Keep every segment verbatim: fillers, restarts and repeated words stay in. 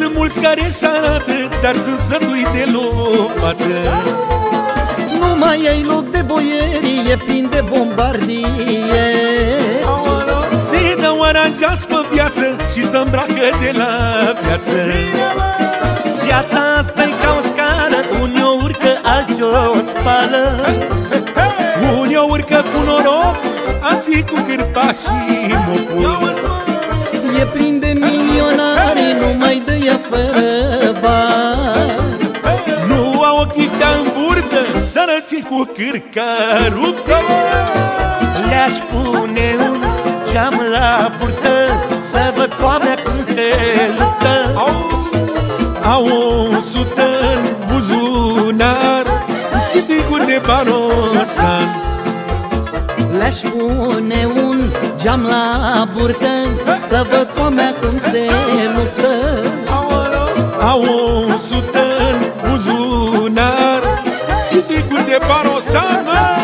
Sunt mulți care s-arată, dar sunt sătui de lopată. Nu mai ai loc de boierie, e plin de bombardie. Se dau aranjați pe viață și se îmbracă de la piață. Viața asta-i ca o scară, unii o urcă, alții o spală. Unii o urcă cu noroc, alții cu cârpa și mopul. E plin de milionari, nu mai dă ea fără bani. Nu au o chiftea în burtă, sărății cu cârca ruptă. Le-aș pune un geam la burtă, să văd foamea cum se luptă. Au, au o sută în buzunar și bicuri de barosan. Le-aș pune un geam la burtă, să văd foamea cum se luptă. Au o sută în buzunar și bicuri de barosan.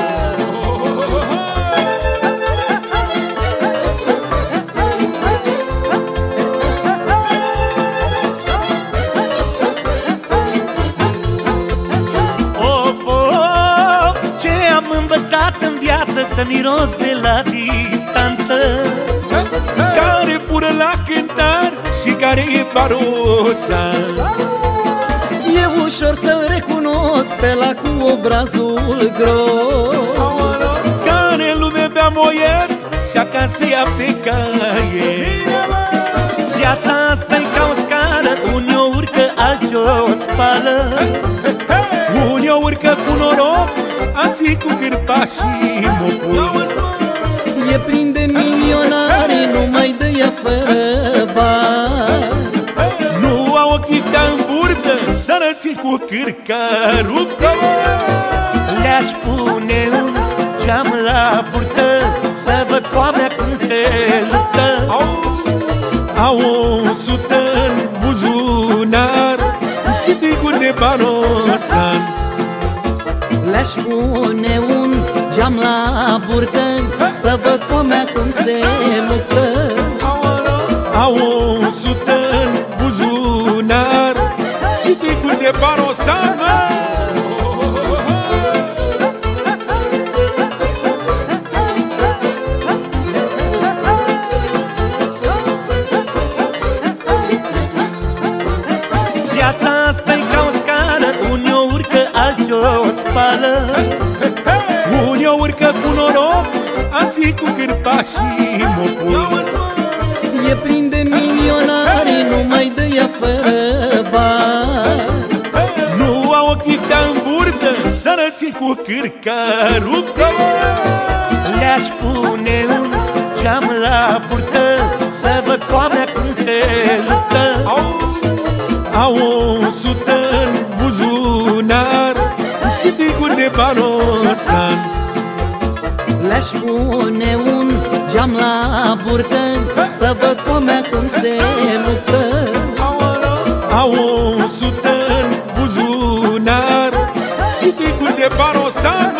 Învățat în viață să miros de la distanță, care fură la cântar și care e barosan. E ușor să-l recunosc pe la cu obrazul gros, care în lume bea moier și acasă ia pe caie. Viața asta-i ca o scară, unii o urcă, alții o spală. Unii o urcă cu noroc, alții cu cârpa și mopul. E plin de milionari, nu mai dă ea fără bani. Nu au o chiftea în burtă, sărății cu cârca ruptă. Le-aș pune un geam la burtă, să văd foamea cum se luptă. Au, au o sută în buzunar și bicuri de barosan. Le-aș pune un geam la burtă, să văd foamea cum se luptă. Au o sută în buzunar și bicuri de barosan. Viața asta-i ca o scară, unii o urcă, alții o spală. Unii o urcă cu noroc, alții cu cârpa și mopul. E plin de milionari, nu mai dă ea fără bani. Nu au o chiftea în burtă, sărății cu cârca ruptă. Le-aș pune un geam la burtă, să văd foamea cum se luptă. Au, au o sută în buzunar și bicuri de barosan. Le-aș pune un geam la burtă, să văd foamea cum se luptă. Au o sută în buzunar și bicuri de barosan.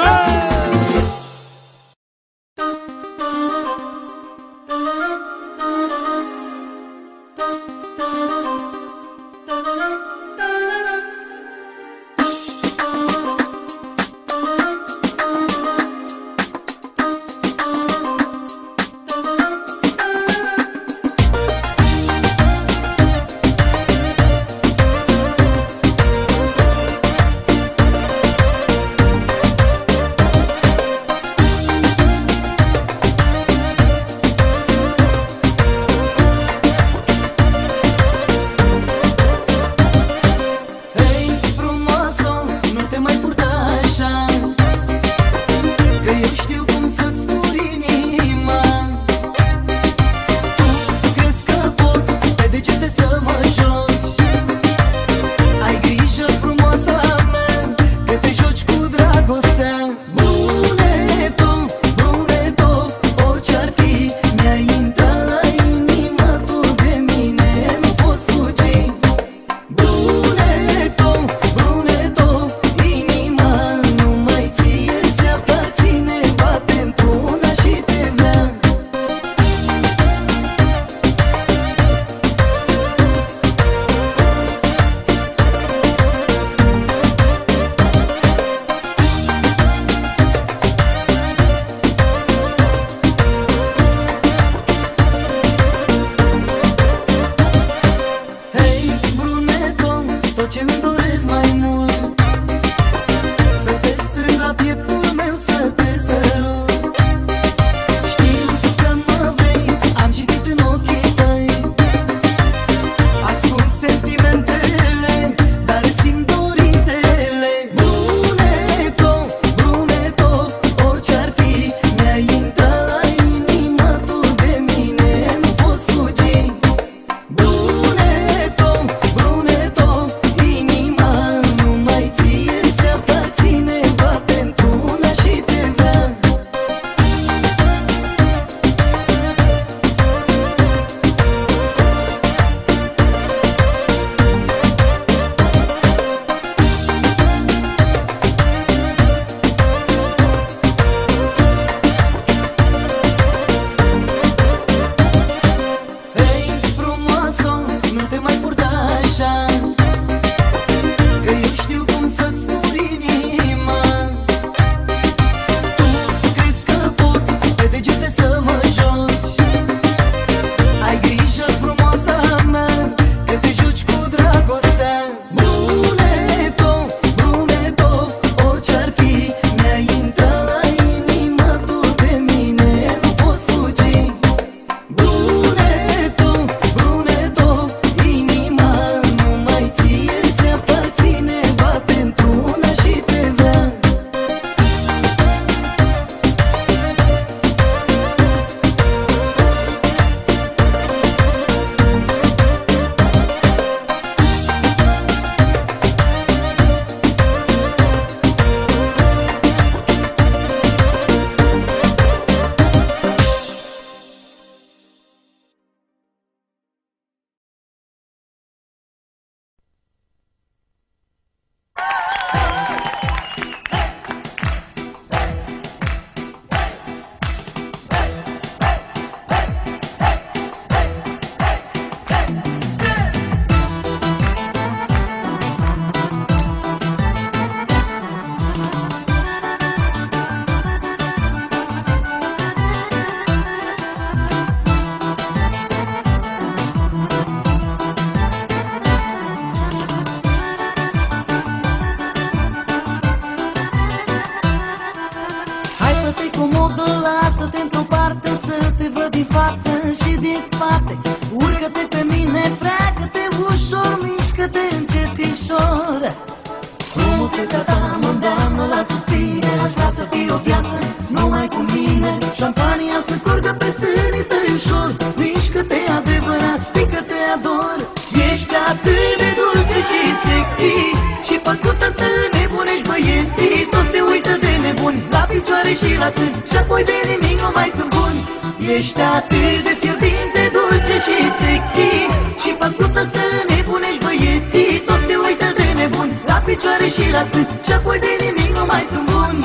ce îmi doresc mai mult, să te strâng la pieptul meu, să te sărut. Știu că mă vrei, am citit în ochii tăi, ascult sentimentele, dar simt dorințele. Bruneto, Bruneto, orice-ar fi, mi-ai intrat la inimă, tu de mine nu poți fugi. Bruneto, Bruneto, inima numai ție ți aparține, bate într-una și te vrea. Hei, frumoasă, nu te mai purta așa, că eu știu cum să-ți spun inima. Tu crezi că poți pe degete să mă joci? Ai grijă, frumoasa mea, că te joci cu dragostea. Bruneto, Bruneto, orice-ar fi, mi-ai intrat la inimă, tu de mine nu poți fugi. Bruneto, Bruneto, inima numai ție ți aparține, bate într-una și te vrea. Hai să te comodă, lasă-te într-o parte, să te văd din față și din spate. Urcă-te pe mine, freacă-te ușor, mișcă-te încetișor. Frumusețea ta mă îndeamnă la suspine, aș vrea să fii o viață numai cu mine. Șampania să curgă pe sânii tăi ușor, mișcă-te adevărat, știi că te ador. Ești atât de dulce și sexy și făcută să nebunești băieții. Toți se uită de nebuni la picioare și la sân și apoi de nimic nu mai sunt buni. Ești atât de fierbinte, dulce și sexy și făcută să nebunești băieții. Toți se uită de nebuni la picioare și la sân și apoi de nimic nu mai sunt buni.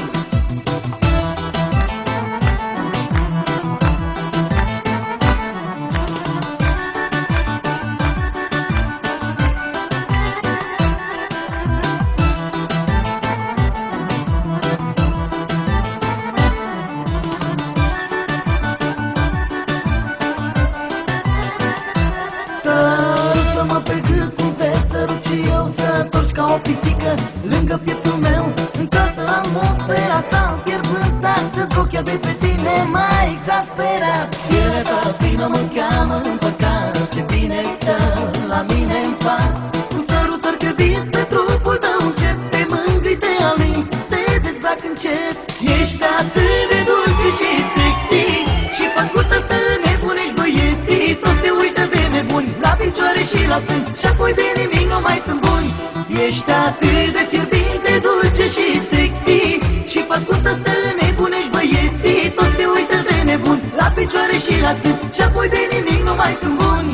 Sărută-mă pe gât cum te sărut și eu, să torci ca o pisică lângă pieptul meu. Încasă atmosfera sa fierbântat, dezbochea de pe tine mai exasperat. Pielea ta fină mă cheamă în păcat, ce bine stă la mine în pat. Cu sărutări fierbinți pe trupul tău încep, te mângâi, te aling, te dezbrac încet. Ești atât de dulce și sexy și făcută să nebunești băieții. Toți se uită de nebuni la picioare și la sân și apoi de nimic nu mai sunt buni. Ești atât de fierbinte, dulce și sexy și făcută să nebunești băieții. Toți se uită de nebuni la picioare și la sân și apoi de nimic nu mai sunt buni.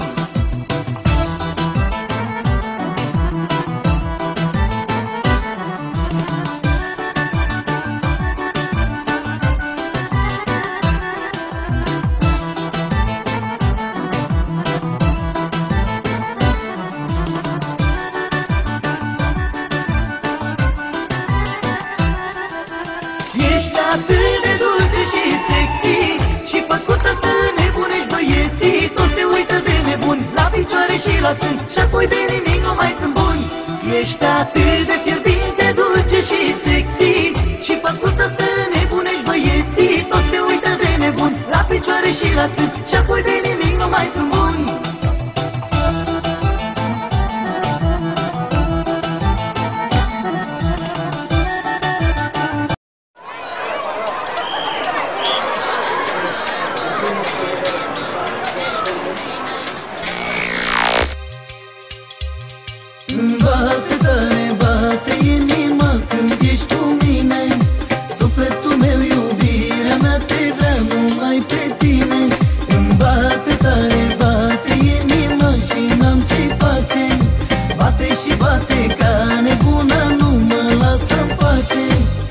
picioare și la sân și apoi de nimic nu mai sunt buni. Ești atât de fierbinte, dulce și sexy și făcută să nebunești băieții. Toți se uită de nebun la picioare și la sân și apoi de nimic nu mai sunt buni. Îmi bate tare, bate inima când ești cu mine. Sufletul meu, iubirea mea, te vrea numai pe tine. Îmi bate tare, bate inima și n-am ce face. Bate și bate ca nebuna, nu mă lasă în pace.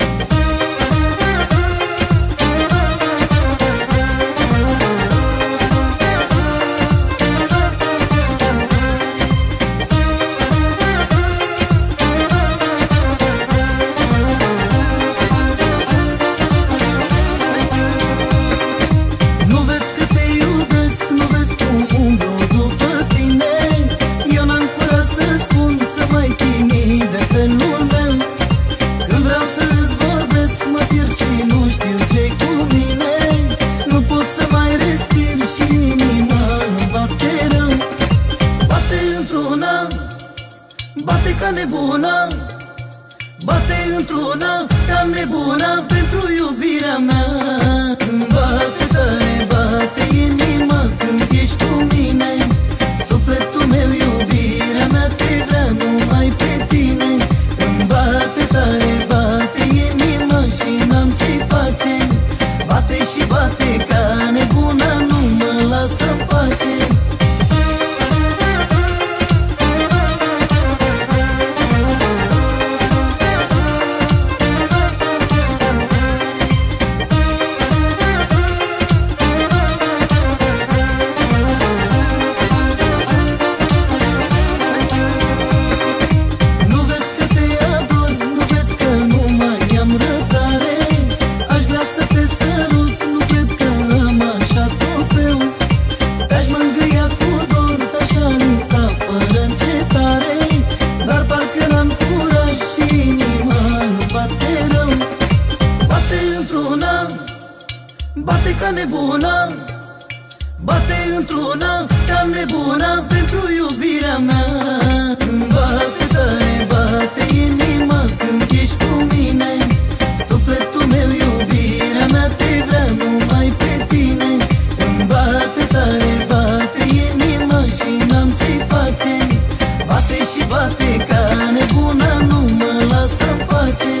Bate ca nebuna, bate într-una ca nebuna pentru iubirea mea. Îmi bate tare, bate inima când ești cu mine. Sufletul meu, iubirea mea, te vrea numai pe tine. Îmi bate tare, bate inima și n-am ce face. Bate și bate ca nebuna, nu mă lasă în pace. Bate ca nebuna, bate într-una ca nebuna pentru iubirea mea. Îmi bate tare, bate inima când ești cu mine. Sufletul meu, iubirea mea, te vrea numai pe tine. Îmi bate tare, bate inima și n-am ce face. Bate și bate ca nebuna, nu mă lasă în pace.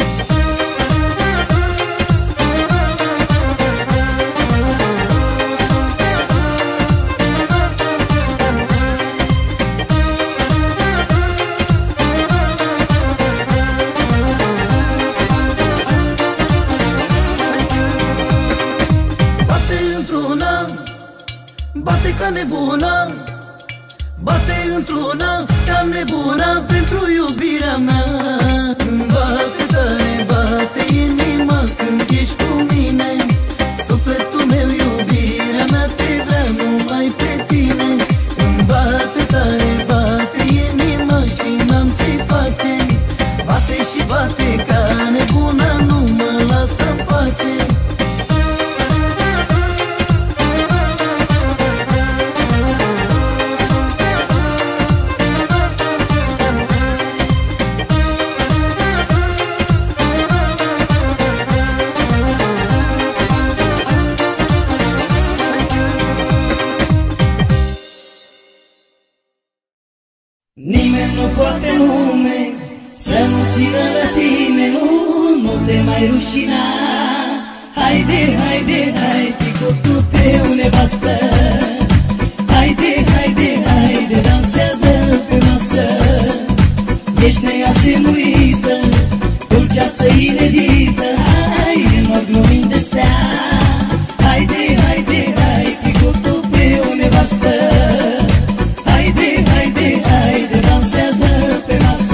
Bate ca nebuna, bate într-una ca nebuna pentru iubirea mea. Îmi bate tare, bate inima când ești cu mine. Sufletul meu, iubirea mea, te vrea numai pe tine. Îmi bate tare, bate inima și n-am ce face. Bate și bate ca nebuna, nu mă lasă în pace. Nimeni nu poate în lume să nu țină la tine, nu, nu te mai rușina. Haide, haide, hai, picotul tău nevastă. Haide, haide, haide, dansează pe masă. Ești neasemuită, dulceață inedită. Haide, mă glumim de-stea. Haide, haide, hai, picotul tău nevastă. Haide, haide, haide, dansează pe masă.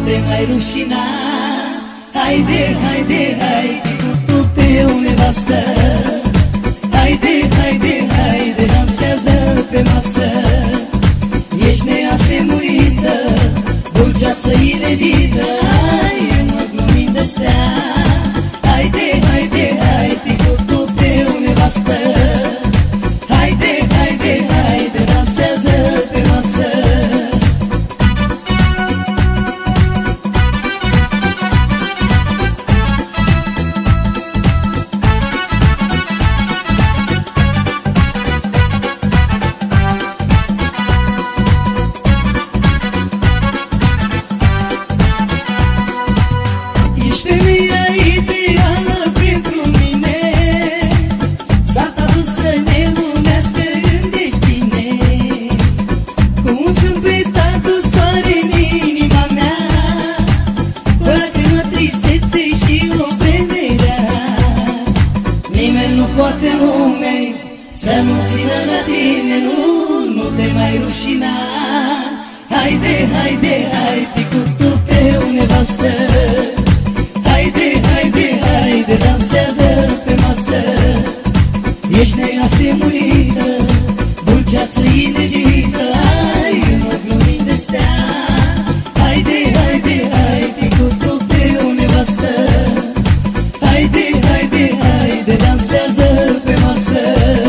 te mai rușina. Haide, haide, haide cu tu tău nevastă. Haide, haide, haide, dansează pe masă. Ești neasemuită, dulceață inedită. Hai, mă glumim de-astea. Haide, haide, haide cu tu tău nevastă. Haide, haide, haide, dansează pe masă. Haide, haide, haide cu tu tău nevastă. Haide, haide, haide, dansează pe masă. Ești neasemuită, dulceață inedită. Hai, mă glumim de-astea. Haide, haide, haide cu tu tău nevastă. Haide, haide, haide, dansează pe masă.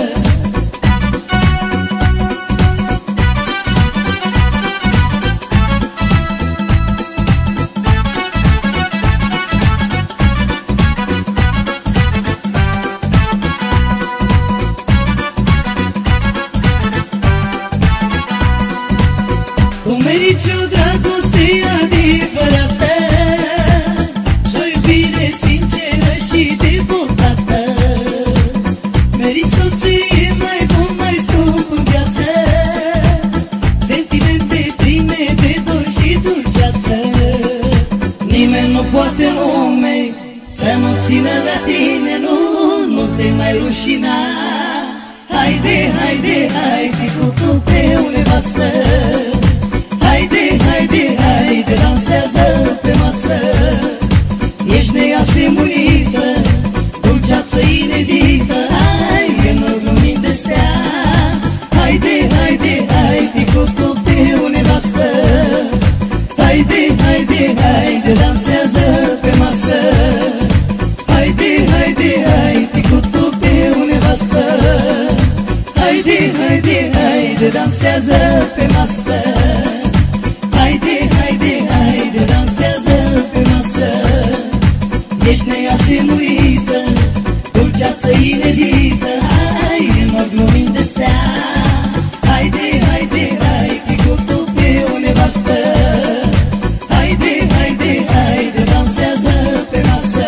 Tu meriți o dragoste adevărată și o iubire sinceră și devotată. Meriți tot ce e mai bun, mai scump în viață. Sentimente pline de dor și dulceață. Nimeni nu poate în lume să nu țină la tine. Nu, nu te mai rușina. Haide, haide, haide cu tu tău nevastă. Haide, haide, haide, dansează pe masă. Ești neasemuită, dulceață inedită. Hai, mă glumim de-astea. Haide, haide, haide cu tu tău nevastă. Haide, haide, haide, dansează pe masă. Haide, haide, haide cu tu tău nevastă. Haide, haide, haide, dansează pe masă. Haide, haide, haide, dansează pe masă. Ești neasemuită, dulceață inedită. Hai, mă glumim de-astea. Haide, haide, haide cu tu tău nevastă. Haide, haide, haide, dansează pe masă.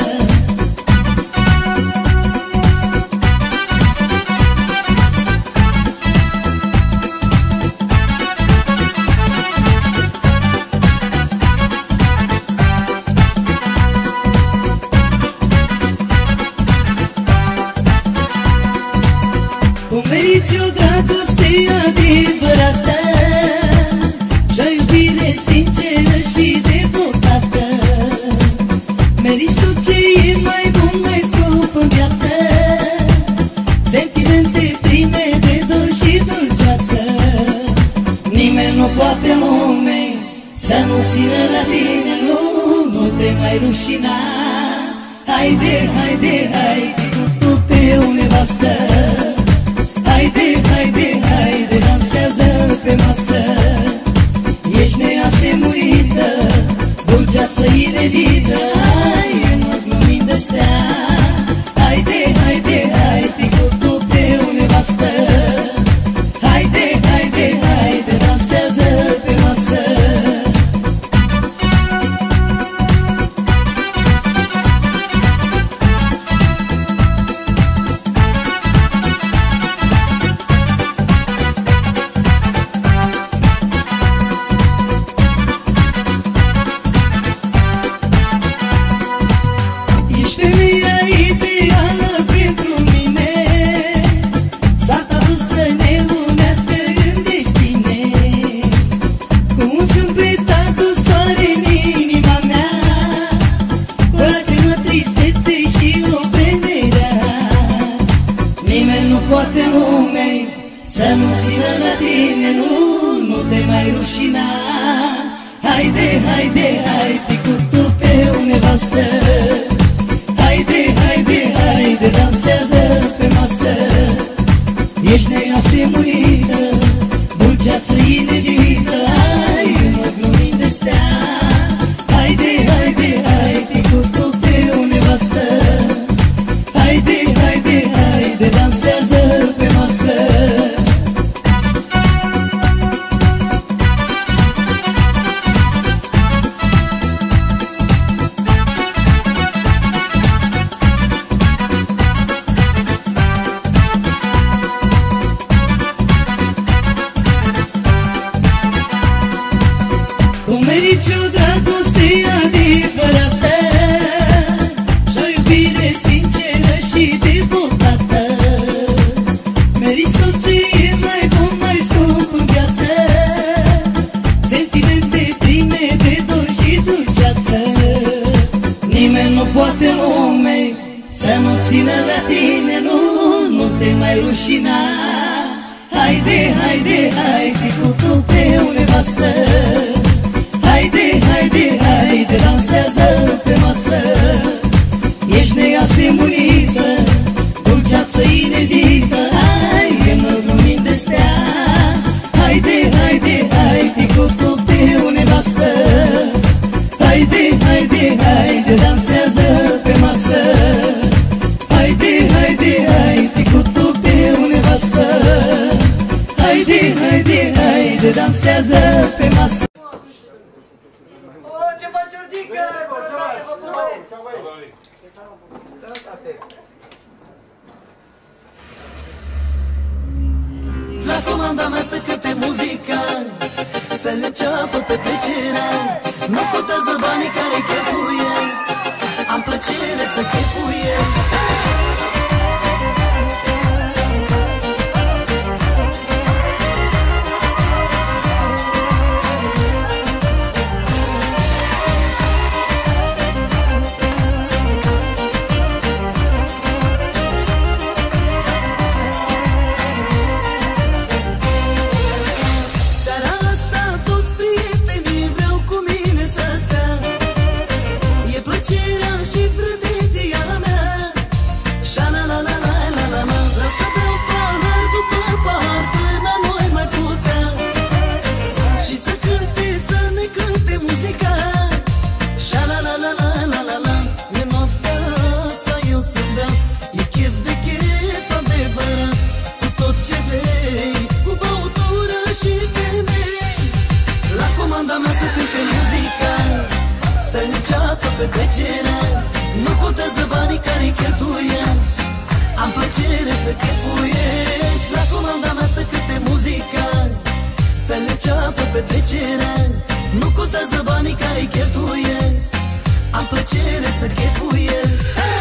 Tu meriți o dragoste adevărată și o iubire sinceră și devotată. Meriți tot ce e mai bun, mai scump în viață. Sentimente pline de dor și dulceață. Nimeni nu poate în lume să nu țină la tine. Nu, nu te mai rușina. Haide, haide, haide cu tu tău nevastă. Haide, haide, haide, dansează pe masă. Ești neasemuită, dulceață inedită. Hai, mă glumim de-astea. Haide, haide, haide cu tu tău nevastă. Haide, haide, haide, dansează pe masă. haide, hai picutul pe o nevastă. Haide, haide, haide, dansează pe masă. Ești neasemuită, dulceață inedită. Hai, mă glumim de stea. Haide, haide, hai picutul pe o nevastă. Haide, haide, haide, dansează pe masă. Tu meriți o dragoste adevărată și o iubire sinceră și devotată. Meriți tot ce e mai bun, mai scump în viață, sentimente pline de dor și dulceață. Nimeni nu poate în lume să nu țină la tine, nu, nu te mai rușina. Haide, haide, hai, picutul pe o nevastă. Haide, haide, haide, dansează pe masă. Ești neasemuită, dulceață inedită. Hai, că mă glumim de stea. Haide, haide, hai, picutul pe o nevastă. Haide, haide, haide, dansează pe masă. Haide, haide, hai, picutul pe o nevastă. Haide, haide, haide, dansează pe masă. Ce faci, Georgica? Sănătate, vă băieți! Sănătate! La comanda mea să cânte muzica, să înceapă petrecerea. Nu contează banii care cheltuiesc, am plăcere să chefuiesc. Și prădeția mea, șa-la-la-la-la-la-la. Vreau să beau pahar după pahar până noi mai putea, și să cânte, să ne cânte muzica. Șa-la-la-la-la-la-la. În noaptea asta eu să-mi dau, e chef de chef adevărat, cu tot ce vrei, cu băutură și femei. La comanda mea să cânte muzica, să înceapă petrecerea. Nu contează banii care cheltuiesc, am plăcere să chefuiesc. La comanda mea să cânte muzica, să înceapă petrecerea. Nu contează banii care cheltuiesc, am plăcere să chefuiesc.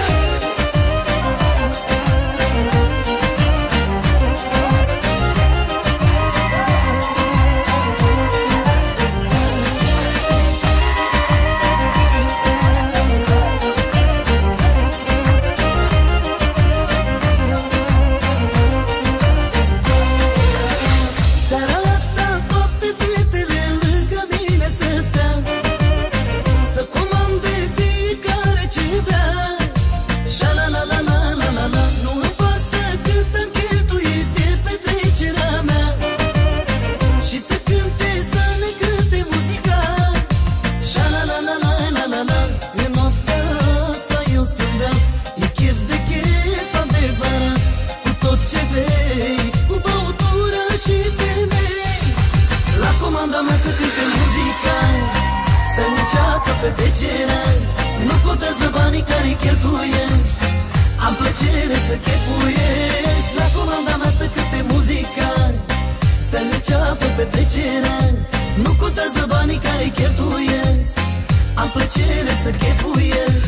Petrecerea. Nu contează banii care cheltuiesc, am plăcere să chefuiesc. La comanda mea să cânte muzica, să înceapă petrecerea. Nu contează banii care cheltuiesc, am plăcere să chefuiesc.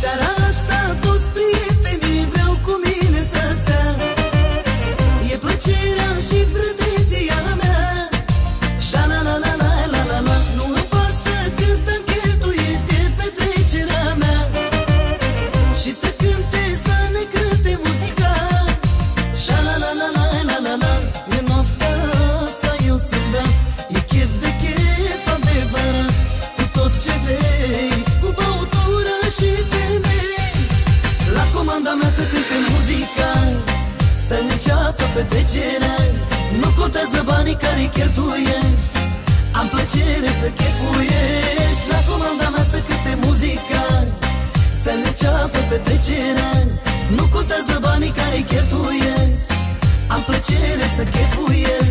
Plăcere și prădeția mea. Sha-la-la-la-la-la-la-la. Nu-mi pasă cât îmi cheltuie de petrecerea mea. Și să cânte, să ne cânte muzica. Sha-la-la-la-la-la-la-la. E noaptea asta eu sunt beat, e chef de chef adevărat. Cu tot ce vrei, cu băutură și femei. La comanda mea să cânte muzica, să înceapă petrecerea. Nu contează banii care cheltuiesc, am plăcere să chefuiesc. La comanda mea să cânte muzica, să înceapă petrecerea. Nu contează banii care cheltuiesc, am plăcere să chefuiesc.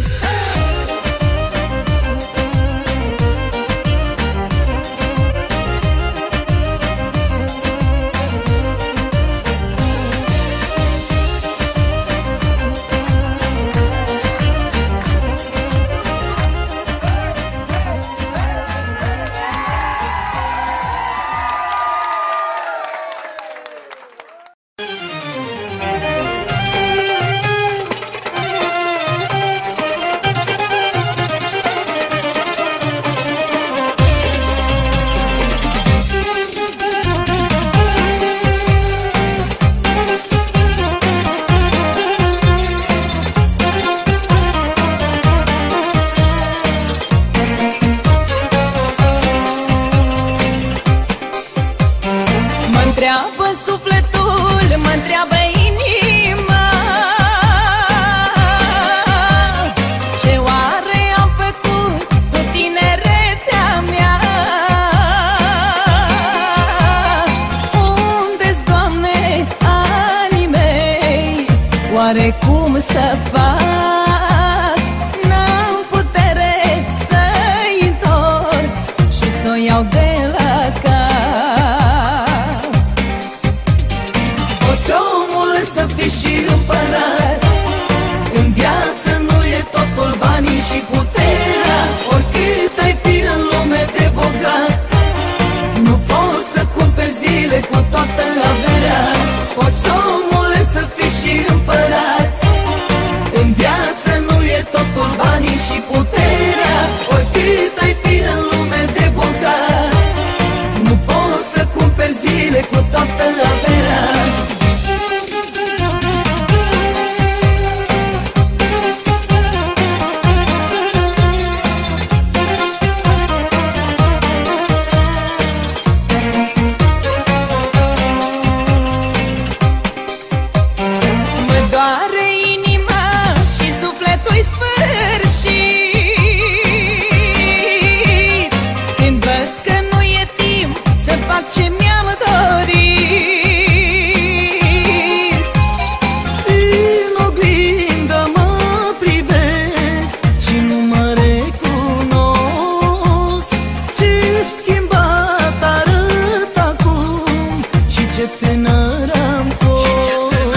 Mă-ntreabă sufletul, mă-ntreabă inima, ce oare am făcut cu tinerețea mea? Unde-s, Doamne, anii mei? Oare cum să fac? N-am putere să-i întorc și să-o iau de la cap. Să fii și împărat, în viață nu e totul banii și puterea. Oricât ai fi în lume de bogat, nu poți să cumperi zile cu toată averea. Poți, omule, să fii și împărat, în viață nu e totul banii și puterea. Oricât ai fi în lume de bogat, nu poți să cumperi zile cu toată averea. Ce mi-am dorit, în oglindă mă privesc și nu mă recunosc. Ce schimbat arăt acum și ce tânăr am fost.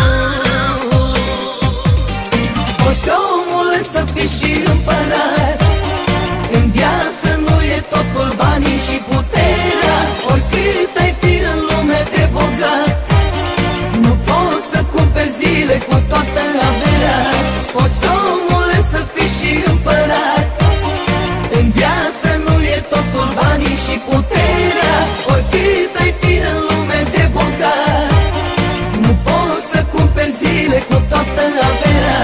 Poți, omule, să fii și împărat, în viață nu e totul banii și puterea. Oricât ai fi în lume de bogat, nu poți să cumperi zile cu toată averea. Poți, omule, să fii și împărat, în viață nu e totul banii și puterea. Oricât ai fi în lume de bogat, nu poți să cumperi zile cu toată averea.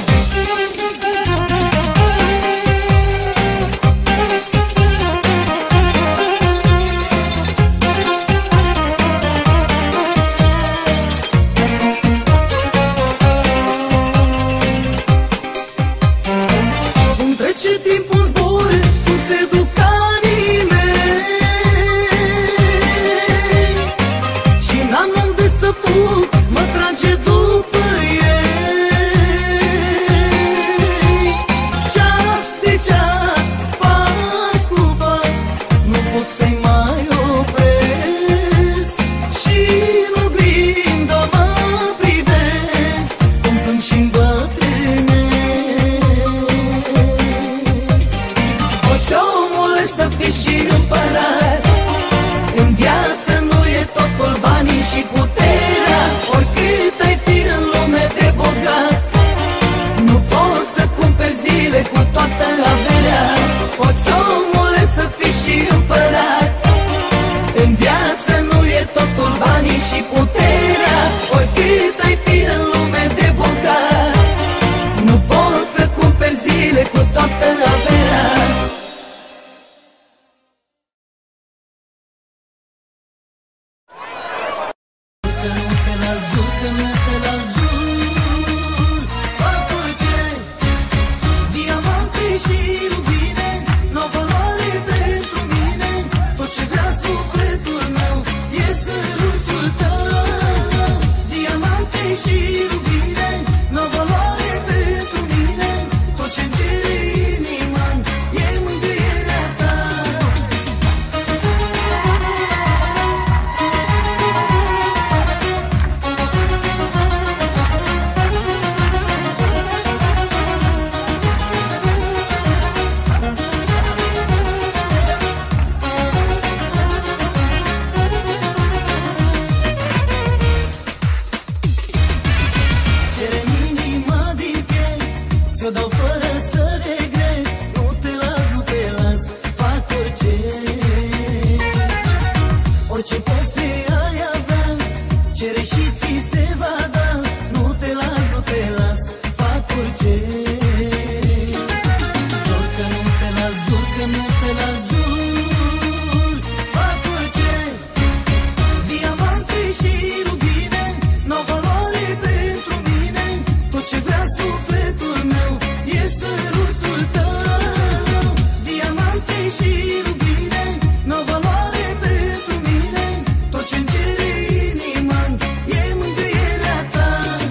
Trece timpul în zbor, cum se duc anii mei, și n-am unde să fug, mă trage după ei. Ceas de ceas, pas cu pas, nu pot să-i mai opresc. Și în oglindă mă privesc, cum plâng și-mi bătrânesc. și iubire n-au valoare pentru mine. Tot ce vrea sufletul meu e sărutul tău. Diamante și iubire n-au valoare pentru mine. Tot ce-mi cere inima e mângâierea ta. Cere-mi inima din piele, ți-o dau fără să regret. Nu te las, nu te las, fac orice. Orice pofte ai avea, cere și ți se va da. Nu te las, nu te las, fac orice. Jur că nu te las, jur că nu te las, jur, fac orice. Diamante și rubine n-au valoare pentru mine. Tot ce vrea sufletul meu e sărutul tău. Diamante și rubine n-au valoare pentru mine. Tot ce-mi cere inima e mângâierea ta.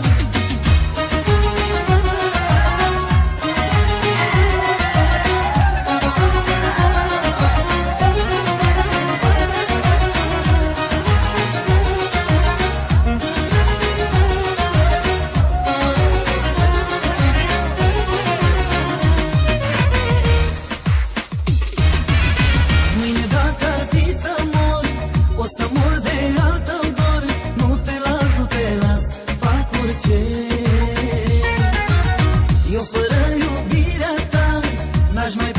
Mâine dacă ar fi să mor, o să mor de al tău dor. Nu te las, nu te las, fac orice. Eu fără iubirea ta n-aș mai